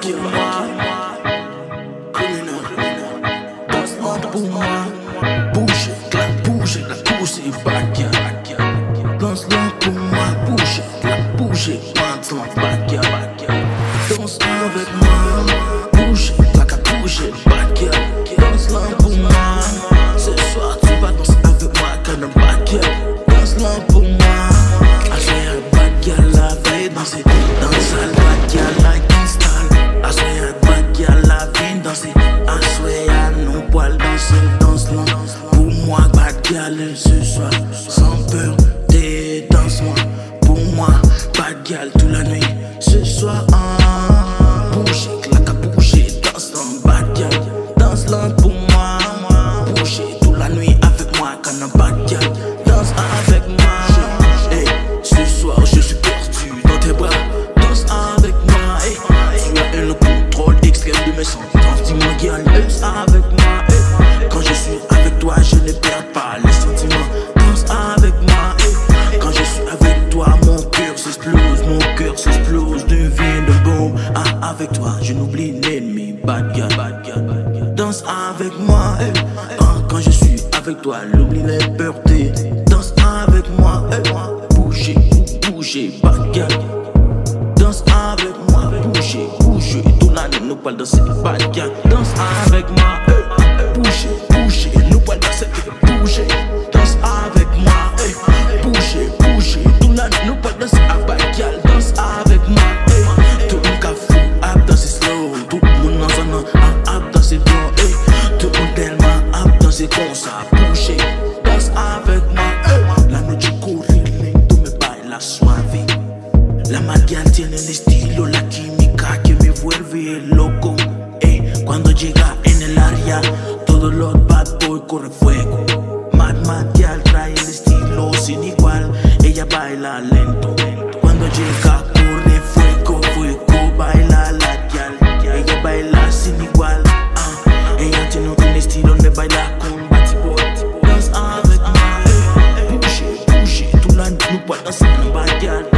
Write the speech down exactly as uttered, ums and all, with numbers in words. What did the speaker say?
pour moi. Danse-moi pour moi. Bouge, clap, bouge, la pousse et back. Danse-le pour moi. Bouge, clap, bouge, danse la back. Danse avec moi. Bouge, clap, bouge, back. Danse-le pour moi. Ce soir tu vas danser avec moi comme un back. Danse-le pour moi. Assoyez back, la veille danser. Danse à back, la installe. Assoyez back, la vie danser. Assoyez nos poils danser. Danse-le pour moi, bad girl ce soir. Sans peur, t'es danse-moi. Pour moi, bad girl toute la nuit. Ce soir, hein. Bouger, claque à bouger. Danse-le, bad girl. Danse-le pour moi. Bouger toute la nuit avec moi, comme un bad girl. Danse avec moi. Hey, ce soir, je suis perdu dans tes bras. Danse avec moi. Hey, tu as le contrôle extrême de mes sens. Danse, dis-moi, girl, danse avec moi. Hey, quand je suis avec toi, je ne perds pas les sentiments. Danse avec moi. Hey, quand je suis avec toi, mon cœur s'explose. Mon cœur s'explose, devient de bombe. Ah, avec toi, je n'oublie l'ennemi. Bad girl, bad girl, bad girl. Danse avec moi. Hey, ah, quand je suis avec toi, l'oublie les puretés. Danse avec moi. Hey, bougez, bougez, bad girl. Danse avec moi, bougez, bougez. Tout l'année, nous parlons danser, bad girl. Danse avec moi, hey, bougez, bougez. Nous parlons danser, bougez. Danse avec moi, hey, bougez, bougez. Tout l'année, nous parlons danser, bad girl. Danse avec moi, hey. Tout le monde a fou, à danser slow. Tout le monde dans un an, à danser blanc, hey. Tout le monde tellement à danser comme ça, bougez. Danse avec moi, hey. La noche corrile, tú me bailas suave. La magia tiene el estilo, la química que me vuelve loco. Eh, cuando llega en el área, todos los bad boy corre fuego. Mad Magia trae el estilo sin igual, ella baila lento. Cuando llega corre fuego, fuego, baila la gal. Ella baila sin igual, ah, ella tiene un estilo de baila con batiboy. Danse avec moi, eh, bouge, bouge, tout la nuit nous pas danser en bad gal.